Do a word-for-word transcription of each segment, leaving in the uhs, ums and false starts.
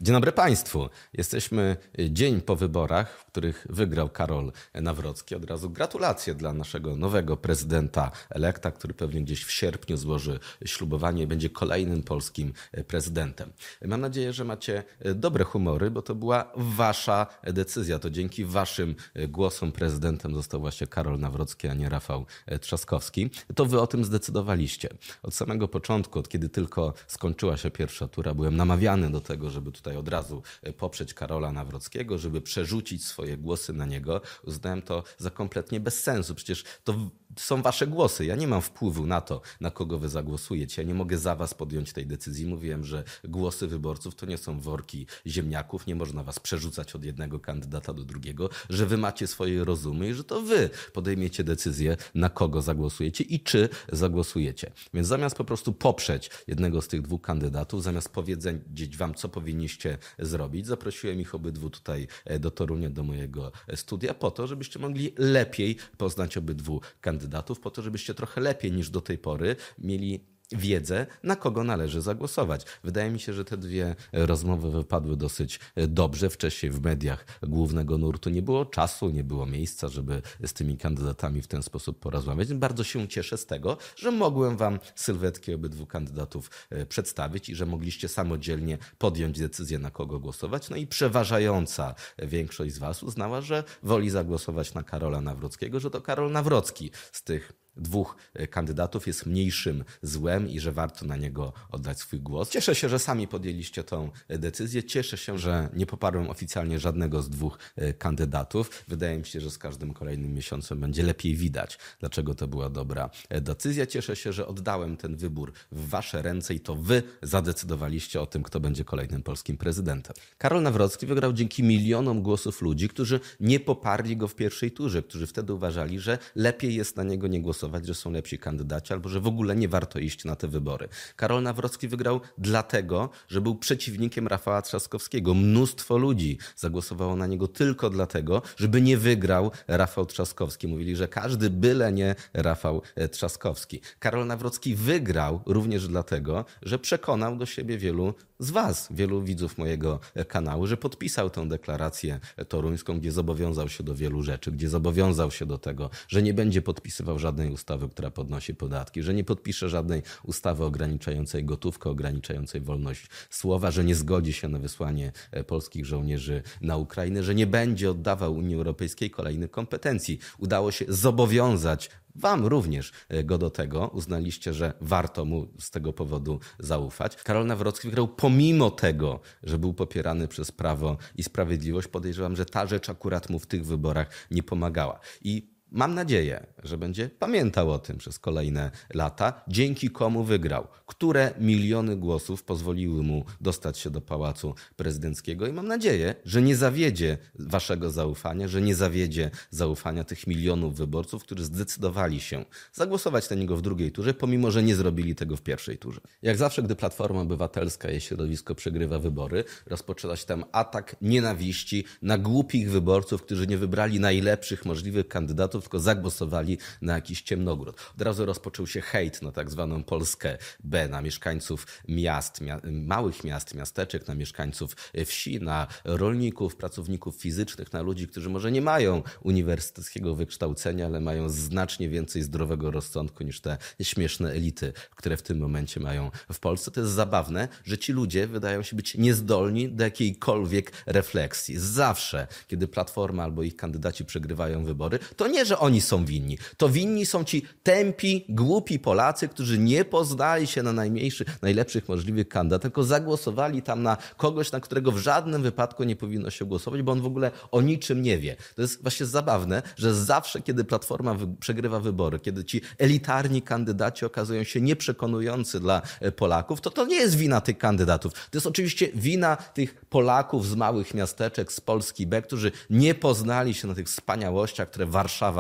Dzień dobry Państwu. Jesteśmy dzień po wyborach, w których wygrał Karol Nawrocki. Od razu gratulacje dla naszego nowego prezydenta elekta, który pewnie gdzieś w sierpniu złoży ślubowanie i będzie kolejnym polskim prezydentem. Mam nadzieję, że macie dobre humory, bo to była wasza decyzja. To dzięki waszym głosom prezydentem został właśnie Karol Nawrocki, a nie Rafał Trzaskowski. To wy o tym zdecydowaliście. Od samego początku, od kiedy tylko skończyła się pierwsza tura, byłem namawiany do tego, żeby tutaj od razu poprzeć Karola Nawrockiego, żeby przerzucić swoje głosy na niego. Uznałem to za kompletnie bez sensu. Przecież to są wasze głosy. Ja nie mam wpływu na to, na kogo wy zagłosujecie. Ja nie mogę za was podjąć tej decyzji. Mówiłem, że głosy wyborców to nie są worki ziemniaków. Nie można was przerzucać od jednego kandydata do drugiego, że wy macie swoje rozumy i że to wy podejmiecie decyzję, na kogo zagłosujecie i czy zagłosujecie. Więc zamiast po prostu poprzeć jednego z tych dwóch kandydatów, zamiast powiedzieć wam, co powinniście zrobić, zaprosiłem ich obydwu tutaj do Torunia, do mojego studia, po to, żebyście mogli lepiej poznać obydwu kandydatów, po to, żebyście trochę lepiej niż do tej pory mieli wiedzę, na kogo należy zagłosować. Wydaje mi się, że te dwie rozmowy wypadły dosyć dobrze. Wcześniej w mediach głównego nurtu nie było czasu, nie było miejsca, żeby z tymi kandydatami w ten sposób porozmawiać. Bardzo się cieszę z tego, że mogłem wam sylwetki obydwu kandydatów przedstawić i że mogliście samodzielnie podjąć decyzję, na kogo głosować. No i przeważająca większość z was uznała, że woli zagłosować na Karola Nawrockiego, że to Karol Nawrocki z tych dwóch kandydatów jest mniejszym złem i że warto na niego oddać swój głos. Cieszę się, że sami podjęliście tą decyzję. Cieszę się, że nie poparłem oficjalnie żadnego z dwóch kandydatów. Wydaje mi się, że z każdym kolejnym miesiącem będzie lepiej widać, dlaczego to była dobra decyzja. Cieszę się, że oddałem ten wybór w wasze ręce i to wy zadecydowaliście o tym, kto będzie kolejnym polskim prezydentem. Karol Nawrocki wygrał dzięki milionom głosów ludzi, którzy nie poparli go w pierwszej turze, którzy wtedy uważali, że lepiej jest na niego nie głosować, że są lepsi kandydaci albo że w ogóle nie warto iść na te wybory. Karol Nawrocki wygrał dlatego, że był przeciwnikiem Rafała Trzaskowskiego. Mnóstwo ludzi zagłosowało na niego tylko dlatego, żeby nie wygrał Rafał Trzaskowski. Mówili, że każdy byle nie Rafał Trzaskowski. Karol Nawrocki wygrał również dlatego, że przekonał do siebie wielu z was, wielu widzów mojego kanału, że podpisał tę deklarację toruńską, gdzie zobowiązał się do wielu rzeczy, gdzie zobowiązał się do tego, że nie będzie podpisywał żadnej ustawy, która podnosi podatki, że nie podpisze żadnej ustawy ograniczającej gotówkę, ograniczającej wolność słowa, że nie zgodzi się na wysłanie polskich żołnierzy na Ukrainę, że nie będzie oddawał Unii Europejskiej kolejnych kompetencji. Udało się zobowiązać wam również go do tego. Uznaliście, że warto mu z tego powodu zaufać. Karol Nawrocki wygrał pomimo tego, że był popierany przez Prawo i Sprawiedliwość. Podejrzewam, że ta rzecz akurat mu w tych wyborach nie pomagała. I mam nadzieję, że będzie pamiętał o tym przez kolejne lata, dzięki komu wygrał, które miliony głosów pozwoliły mu dostać się do Pałacu Prezydenckiego i mam nadzieję, że nie zawiedzie waszego zaufania, że nie zawiedzie zaufania tych milionów wyborców, którzy zdecydowali się zagłosować na niego w drugiej turze, pomimo że nie zrobili tego w pierwszej turze. Jak zawsze, gdy Platforma Obywatelska, jej środowisko przegrywa wybory, rozpoczyna się tam atak nienawiści na głupich wyborców, którzy nie wybrali najlepszych możliwych kandydatów, tylko zagłosowali na jakiś ciemnogród. Od razu rozpoczął się hejt na tak zwaną Polskę B, na mieszkańców miast, mia małych miast, miasteczek, na mieszkańców wsi, na rolników, pracowników fizycznych, na ludzi, którzy może nie mają uniwersyteckiego wykształcenia, ale mają znacznie więcej zdrowego rozsądku niż te śmieszne elity, które w tym momencie mają w Polsce. To jest zabawne, że ci ludzie wydają się być niezdolni do jakiejkolwiek refleksji. Zawsze, kiedy Platforma albo ich kandydaci przegrywają wybory, to nie, że oni są winni. To winni są ci tępi, głupi Polacy, którzy nie poznali się na najmniejszych, najlepszych możliwych kandydatach, tylko zagłosowali tam na kogoś, na którego w żadnym wypadku nie powinno się głosować, bo on w ogóle o niczym nie wie. To jest właśnie zabawne, że zawsze, kiedy Platforma wy- przegrywa wybory, kiedy ci elitarni kandydaci okazują się nieprzekonujący dla Polaków, to to nie jest wina tych kandydatów. To jest oczywiście wina tych Polaków z małych miasteczek, z Polski B, którzy nie poznali się na tych wspaniałościach, które Warszawa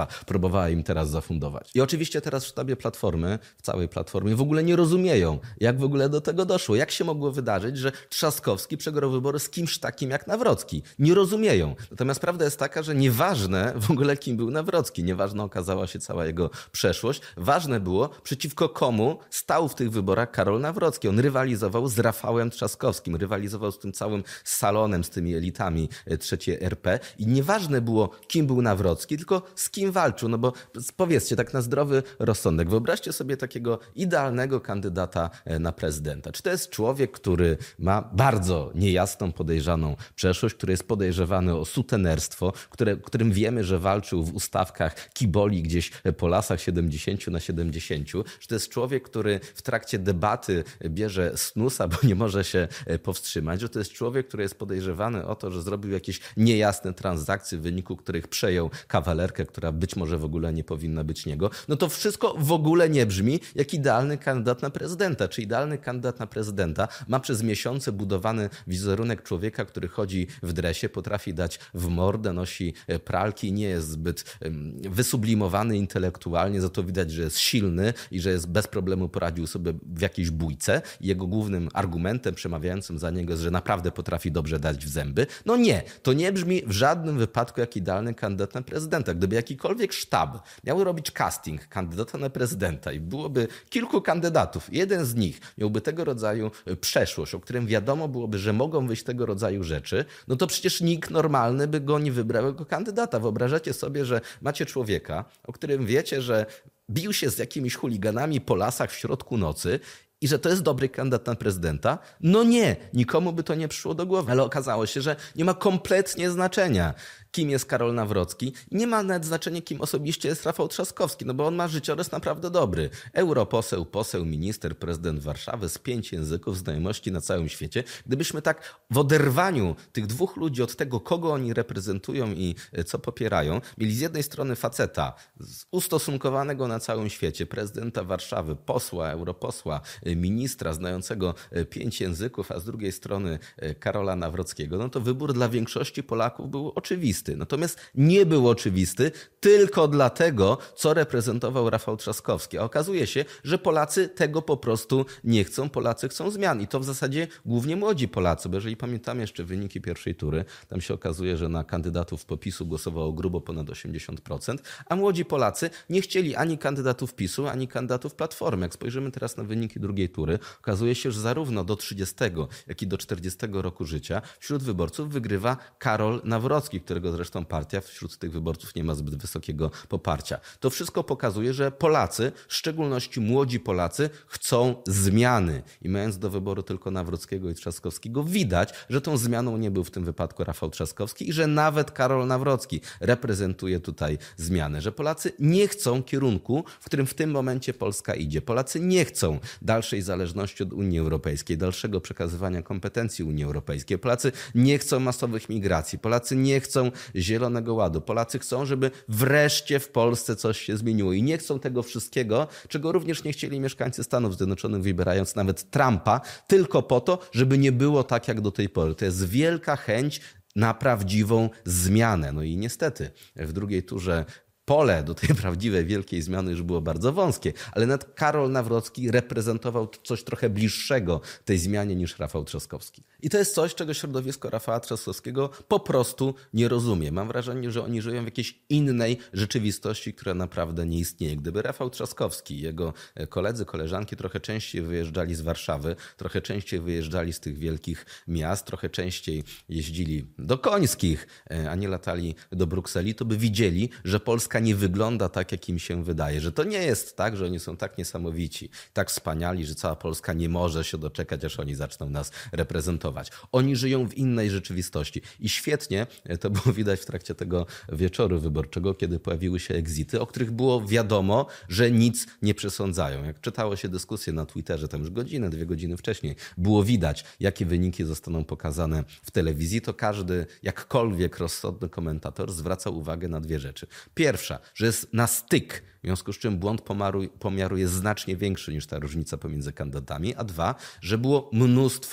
Warszawa próbowała im teraz zafundować. I oczywiście teraz w sztabie Platformy, w całej Platformie w ogóle nie rozumieją, jak w ogóle do tego doszło. Jak się mogło wydarzyć, że Trzaskowski przegrał wybory z kimś takim jak Nawrocki. Nie rozumieją. Natomiast prawda jest taka, że nieważne w ogóle kim był Nawrocki, nieważna okazała się cała jego przeszłość, ważne było przeciwko komu stał w tych wyborach Karol Nawrocki. On rywalizował z Rafałem Trzaskowskim, rywalizował z tym całym salonem, z tymi elitami trzeciej R P i nieważne było kim był Nawrocki, tylko z kim walczył. No bo powiedzcie tak na zdrowy rozsądek, wyobraźcie sobie takiego idealnego kandydata na prezydenta. Czy to jest człowiek, który ma bardzo niejasną, podejrzaną przeszłość, który jest podejrzewany o sutenerstwo, które, którym wiemy, że walczył w ustawkach kiboli gdzieś po lasach siedemdziesiąt na siedemdziesiąt. Że to jest człowiek, który w trakcie debaty bierze snusa, bo nie może się powstrzymać. Że to jest człowiek, który jest podejrzewany o to, że zrobił jakieś niejasne transakcje, w wyniku których przejął kawalerkę, która być może w ogóle nie powinna być niego. No to wszystko w ogóle nie brzmi jak idealny kandydat na prezydenta. Czy idealny kandydat na prezydenta ma przez miesiące budowany wizerunek człowieka, który chodzi w dresie, potrafi dać w mordę, nosi pralki, nie jest zbyt wysublimowany intelektualnie, za to widać, że jest silny i że jest bez problemu poradził sobie w jakiejś bójce. Jego głównym argumentem przemawiającym za niego jest, że naprawdę potrafi dobrze dać w zęby. No nie, to nie brzmi w żadnym wypadku jak idealny kandydat na prezydenta. Gdyby jakikolwiek sztab miał robić casting kandydata na prezydenta i byłoby kilku kandydatów, jeden z nich miałby tego rodzaju przeszłość, o którym wiadomo byłoby, że mogą wyjść tego rodzaju rzeczy, no to przecież nikt normalny by go nie wybrał jako kandydata. Wyobrażacie sobie, że macie człowieka, o którym wiecie, że bił się z jakimiś chuliganami po lasach w środku nocy i że to jest dobry kandydat na prezydenta? No nie, nikomu by to nie przyszło do głowy, ale okazało się, że nie ma kompletnie znaczenia, kim jest Karol Nawrocki i nie ma nawet znaczenia, kim osobiście jest Rafał Trzaskowski, no bo on ma życiorys naprawdę dobry. Europoseł, poseł, minister, prezydent Warszawy z pięć języków, znajomości na całym świecie. Gdybyśmy tak w oderwaniu tych dwóch ludzi od tego, kogo oni reprezentują i co popierają, mieli z jednej strony faceta ustosunkowanego na całym świecie, prezydenta Warszawy, posła, europosła, ministra znającego pięć języków, a z drugiej strony Karola Nawrockiego, no to wybór dla większości Polaków był oczywisty. Natomiast nie był oczywisty tylko dlatego, co reprezentował Rafał Trzaskowski. A okazuje się, że Polacy tego po prostu nie chcą. Polacy chcą zmian i to w zasadzie głównie młodzi Polacy, bo jeżeli pamiętamy jeszcze wyniki pierwszej tury, tam się okazuje, że na kandydatów PiS-u głosowało grubo ponad osiemdziesiąt procent, a młodzi Polacy nie chcieli ani kandydatów PiS-u, ani kandydatów Platformy. Jak spojrzymy teraz na wyniki drugiej tury, okazuje się, że zarówno do trzydziestego, jak i do czterdziestego roku życia wśród wyborców wygrywa Karol Nawrocki, którego zresztą partia wśród tych wyborców nie ma zbyt wysokiego poparcia. To wszystko pokazuje, że Polacy, w szczególności młodzi Polacy, chcą zmiany. I mając do wyboru tylko Nawrockiego i Trzaskowskiego, widać, że tą zmianą nie był w tym wypadku Rafał Trzaskowski i że nawet Karol Nawrocki reprezentuje tutaj zmianę. Że Polacy nie chcą kierunku, w którym w tym momencie Polska idzie. Polacy nie chcą dalszej zależności od Unii Europejskiej, dalszego przekazywania kompetencji Unii Europejskiej. Polacy nie chcą masowych migracji. Polacy nie chcą Zielonego Ładu. Polacy chcą, żeby wreszcie w Polsce coś się zmieniło i nie chcą tego wszystkiego, czego również nie chcieli mieszkańcy Stanów Zjednoczonych, wybierając nawet Trumpa, tylko po to, żeby nie było tak jak do tej pory. To jest wielka chęć na prawdziwą zmianę. No i niestety w drugiej turze pole do tej prawdziwej wielkiej zmiany już było bardzo wąskie, ale nawet Karol Nawrocki reprezentował coś trochę bliższego tej zmianie niż Rafał Trzaskowski. I to jest coś, czego środowisko Rafała Trzaskowskiego po prostu nie rozumie. Mam wrażenie, że oni żyją w jakiejś innej rzeczywistości, która naprawdę nie istnieje. Gdyby Rafał Trzaskowski i jego koledzy, koleżanki trochę częściej wyjeżdżali z Warszawy, trochę częściej wyjeżdżali z tych wielkich miast, trochę częściej jeździli do Końskich, a nie latali do Brukseli, to by widzieli, że Polska nie wygląda tak, jak im się wydaje. Że to nie jest tak, że oni są tak niesamowici, tak wspaniali, że cała Polska nie może się doczekać, aż oni zaczną nas reprezentować. Oni żyją w innej rzeczywistości. I świetnie to było widać w trakcie tego wieczoru wyborczego, kiedy pojawiły się exity, o których było wiadomo, że nic nie przesądzają. Jak czytało się dyskusję na Twitterze, tam już godzinę, dwie godziny wcześniej, było widać, jakie wyniki zostaną pokazane w telewizji, to każdy jakkolwiek rozsądny komentator zwracał uwagę na dwie rzeczy. Pierwsza, że jest na styk, w związku z czym błąd pomiaru, pomiaru jest znacznie większy niż ta różnica pomiędzy kandydatami, a dwa, że było mnóstwo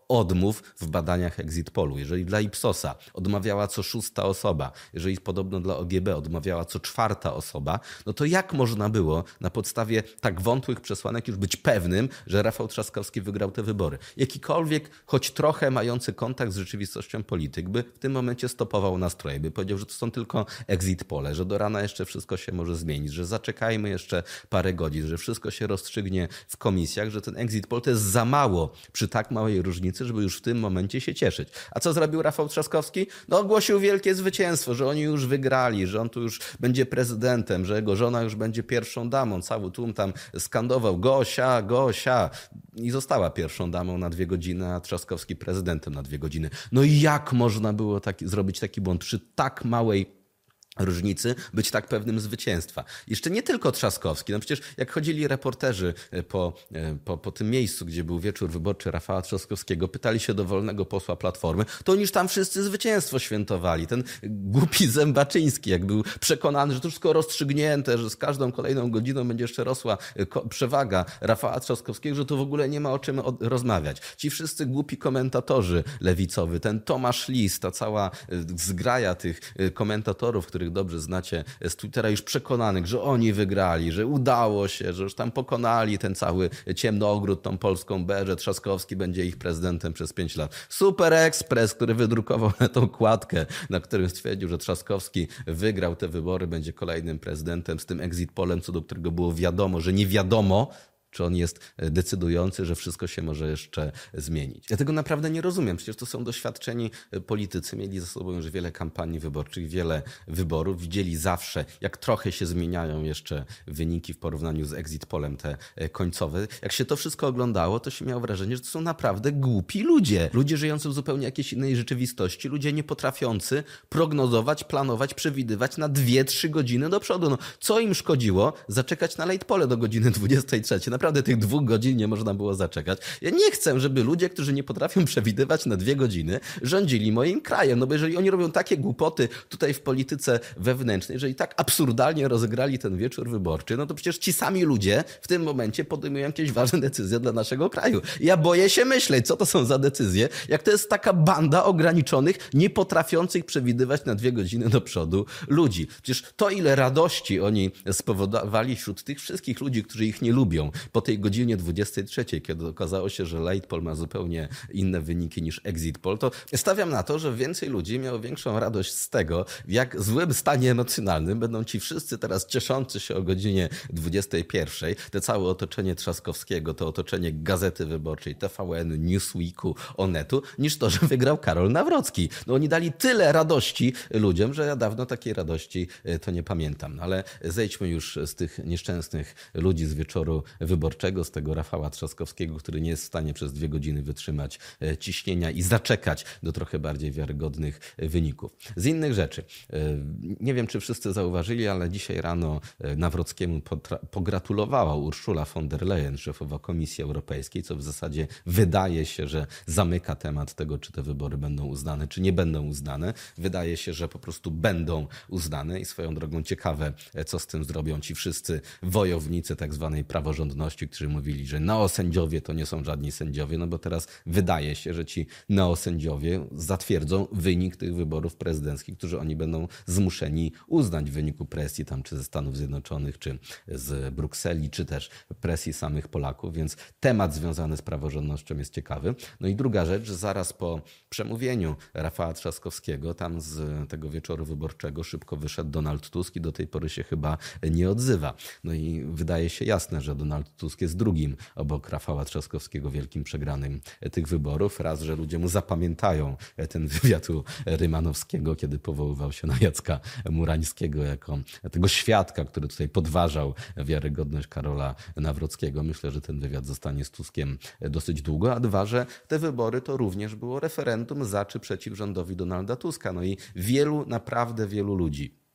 odmów w badaniach exit polu. Jeżeli dla Ipsosa odmawiała co szósta osoba, jeżeli podobno dla O G B odmawiała co czwarta osoba, no to jak można było na podstawie tak wątłych przesłanek już być pewnym, że Rafał Trzaskowski wygrał te wybory? Jakikolwiek, choć trochę mający kontakt z rzeczywistością polityk by w tym momencie stopował nastroje, by powiedział, że to są tylko exit pole, że do rana jeszcze wszystko się może zmienić, że zaczekajmy jeszcze parę godzin, że wszystko się rozstrzygnie w komisjach, że ten exit poll to jest za mało przy tak małej różnicy, żeby już w tym momencie się cieszyć. A co zrobił Rafał Trzaskowski? No ogłosił wielkie zwycięstwo, że oni już wygrali, że on tu już będzie prezydentem, że jego żona już będzie pierwszą damą. Cały tłum tam skandował Gosia, Gosia i została pierwszą damą na dwie godziny, a Trzaskowski prezydentem na dwie godziny. No i jak można było taki, zrobić taki błąd przy tak małej różnicy, być tak pewnym zwycięstwa? Jeszcze nie tylko Trzaskowski. No przecież jak chodzili reporterzy po, po, po tym miejscu, gdzie był wieczór wyborczy Rafała Trzaskowskiego, pytali się dowolnego posła Platformy, to oni już tam wszyscy zwycięstwo świętowali. Ten głupi Zębaczyński, jak był przekonany, że to wszystko rozstrzygnięte, że z każdą kolejną godziną będzie jeszcze rosła przewaga Rafała Trzaskowskiego, że to w ogóle nie ma o czym rozmawiać. Ci wszyscy głupi komentatorzy lewicowy, ten Tomasz Lis, ta cała zgraja tych komentatorów, których dobrze znacie z Twittera, już przekonanych, że oni wygrali, że udało się, że już tam pokonali ten cały ciemny ogród, tą polską B, że Trzaskowski będzie ich prezydentem przez pięć lat. Super Express, który wydrukował tą kładkę, na którym stwierdził, że Trzaskowski wygrał te wybory, będzie kolejnym prezydentem z tym exit polem, co do którego było wiadomo, że nie wiadomo, czy on jest decydujący, że wszystko się może jeszcze zmienić. Ja tego naprawdę nie rozumiem. Przecież to są doświadczeni politycy. Mieli za sobą już wiele kampanii wyborczych, wiele wyborów. Widzieli zawsze, jak trochę się zmieniają jeszcze wyniki w porównaniu z exit polem te końcowe. Jak się to wszystko oglądało, to się miało wrażenie, że to są naprawdę głupi ludzie. Ludzie żyjący w zupełnie jakiejś innej rzeczywistości. Ludzie nie potrafiący prognozować, planować, przewidywać na dwie, trzy godziny do przodu. No, co im szkodziło zaczekać na late pole do godziny dwudziestej trzeciej? Naprawdę tych dwóch godzin nie można było zaczekać. Ja nie chcę, żeby ludzie, którzy nie potrafią przewidywać na dwie godziny, rządzili moim krajem. No bo jeżeli oni robią takie głupoty tutaj w polityce wewnętrznej, jeżeli tak absurdalnie rozegrali ten wieczór wyborczy, no to przecież ci sami ludzie w tym momencie podejmują jakieś ważne decyzje dla naszego kraju. Ja boję się myśleć, co to są za decyzje, jak to jest taka banda ograniczonych, nie potrafiących przewidywać na dwie godziny do przodu ludzi. Przecież to, ile radości oni spowodowali wśród tych wszystkich ludzi, którzy ich nie lubią, po tej godzinie dwudziestej trzeciej, kiedy okazało się, że late poll ma zupełnie inne wyniki niż exit poll, to stawiam na to, że więcej ludzi miało większą radość z tego, w jak złym stanie emocjonalnym będą ci wszyscy teraz cieszący się o godzinie dwudziestej pierwszej, te całe otoczenie Trzaskowskiego, to otoczenie Gazety Wyborczej, T V N, Newsweeku, Onetu, niż to, że wygrał Karol Nawrocki. No oni dali tyle radości ludziom, że ja dawno takiej radości to nie pamiętam. No, ale zejdźmy już z tych nieszczęsnych ludzi z wieczoru wyborczego, z tego Rafała Trzaskowskiego, który nie jest w stanie przez dwie godziny wytrzymać ciśnienia i zaczekać do trochę bardziej wiarygodnych wyników. Z innych rzeczy. Nie wiem, czy wszyscy zauważyli, ale dzisiaj rano Nawrockiemu pogratulowała Ursula von der Leyen, szefowa Komisji Europejskiej, co w zasadzie wydaje się, że zamyka temat tego, czy te wybory będą uznane, czy nie będą uznane. Wydaje się, że po prostu będą uznane i swoją drogą ciekawe, co z tym zrobią ci wszyscy wojownicy tak zwanej praworządności, którzy mówili, że neosędziowie to nie są żadni sędziowie, no bo teraz wydaje się, że ci neosędziowie zatwierdzą wynik tych wyborów prezydenckich, którzy oni będą zmuszeni uznać w wyniku presji tam czy ze Stanów Zjednoczonych, czy z Brukseli, czy też presji samych Polaków, więc temat związany z praworządnością jest ciekawy. No i druga rzecz, że zaraz po przemówieniu Rafała Trzaskowskiego, tam z tego wieczoru wyborczego szybko wyszedł Donald Tusk i do tej pory się chyba nie odzywa. No i wydaje się jasne, że Donald Tusk jest drugim obok Rafała Trzaskowskiego wielkim przegranym tych wyborów. Raz, że ludzie mu zapamiętają ten wywiad u Rymanowskiego, kiedy powoływał się na Jacka Murańskiego jako tego świadka, który tutaj podważał wiarygodność Karola Nawrockiego. Myślę, że ten wywiad zostanie z Tuskiem dosyć długo. A dwa, że te wybory to również było referendum za czy przeciw rządowi Donalda Tuska. No i wielu, naprawdę wielu ludzi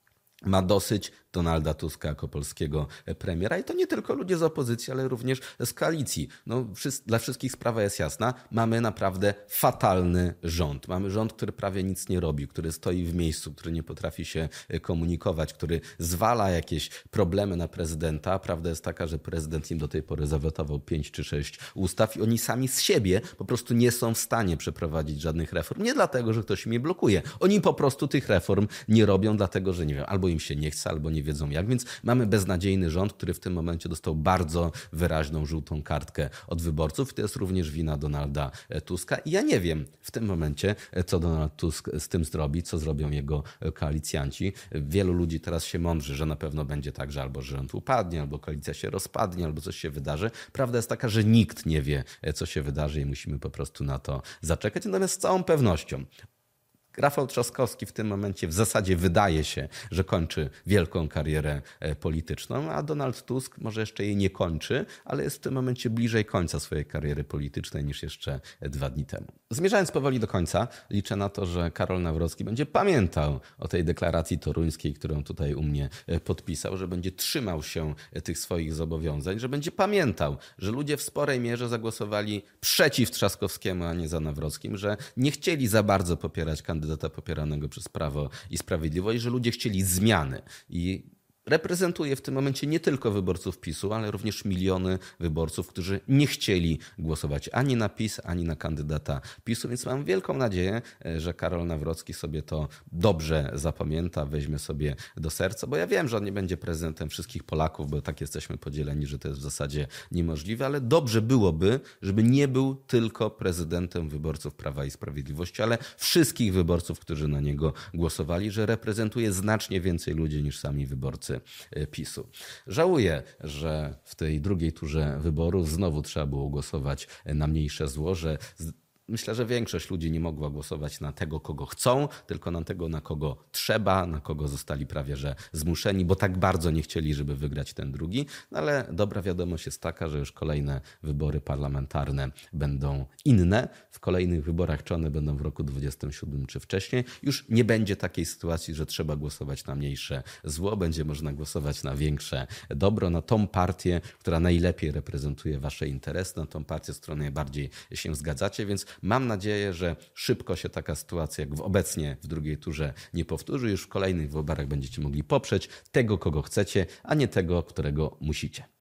ma dosyć Donalda Tuska jako polskiego premiera. I to nie tylko ludzie z opozycji, ale również z koalicji. No, dla wszystkich sprawa jest jasna. Mamy naprawdę fatalny rząd. Mamy rząd, który prawie nic nie robi, który stoi w miejscu, który nie potrafi się komunikować, który zwala jakieś problemy na prezydenta. Prawda jest taka, że prezydent im do tej pory zawetował pięć czy sześć ustaw i oni sami z siebie po prostu nie są w stanie przeprowadzić żadnych reform. Nie dlatego, że ktoś im je blokuje. Oni po prostu tych reform nie robią, dlatego że nie wiem, albo im się nie chce, albo nie wiedzą jak. Więc mamy beznadziejny rząd, który w tym momencie dostał bardzo wyraźną żółtą kartkę od wyborców. I to jest również wina Donalda Tuska. I ja nie wiem w tym momencie, co Donald Tusk z tym zrobi, co zrobią jego koalicjanci. Wielu ludzi teraz się mądrzy, że na pewno będzie tak, że albo rząd upadnie, albo koalicja się rozpadnie, albo coś się wydarzy. Prawda jest taka, że nikt nie wie, co się wydarzy i musimy po prostu na to zaczekać. Natomiast z całą pewnością Rafał Trzaskowski w tym momencie w zasadzie wydaje się, że kończy wielką karierę polityczną, a Donald Tusk może jeszcze jej nie kończy, ale jest w tym momencie bliżej końca swojej kariery politycznej niż jeszcze dwa dni temu. Zmierzając powoli do końca, liczę na to, że Karol Nawrocki będzie pamiętał o tej deklaracji toruńskiej, którą tutaj u mnie podpisał, że będzie trzymał się tych swoich zobowiązań, że będzie pamiętał, że ludzie w sporej mierze zagłosowali przeciw Trzaskowskiemu, a nie za Nawrockim, że nie chcieli za bardzo popierać kandydata kandydata popieranego przez Prawo i Sprawiedliwość, że ludzie chcieli zmiany i reprezentuje w tym momencie nie tylko wyborców PiSu, ale również miliony wyborców, którzy nie chcieli głosować ani na PiS, ani na kandydata PiSu, więc mam wielką nadzieję, że Karol Nawrocki sobie to dobrze zapamięta, weźmie sobie do serca, bo ja wiem, że on nie będzie prezydentem wszystkich Polaków, bo tak jesteśmy podzieleni, że to jest w zasadzie niemożliwe, ale dobrze byłoby, żeby nie był tylko prezydentem wyborców Prawa i Sprawiedliwości, ale wszystkich wyborców, którzy na niego głosowali, że reprezentuje znacznie więcej ludzi niż sami wyborcy PiSu. Żałuję, że w tej drugiej turze wyborów znowu trzeba było głosować na mniejsze zło, że myślę, że większość ludzi nie mogła głosować na tego, kogo chcą, tylko na tego, na kogo trzeba, na kogo zostali prawie że zmuszeni, bo tak bardzo nie chcieli, żeby wygrać ten drugi. No ale dobra wiadomość jest taka, że już kolejne wybory parlamentarne będą inne. W kolejnych wyborach, czy one będą w roku dwudziestym siódmym, czy wcześniej, już nie będzie takiej sytuacji, że trzeba głosować na mniejsze zło. Będzie można głosować na większe dobro, na tą partię, która najlepiej reprezentuje wasze interesy, na tą partię, z którą najbardziej się zgadzacie, więc mam nadzieję, że szybko się taka sytuacja jak w obecnie w drugiej turze nie powtórzy. Już w kolejnych wyborach będziecie mogli poprzeć tego, kogo chcecie, a nie tego, którego musicie.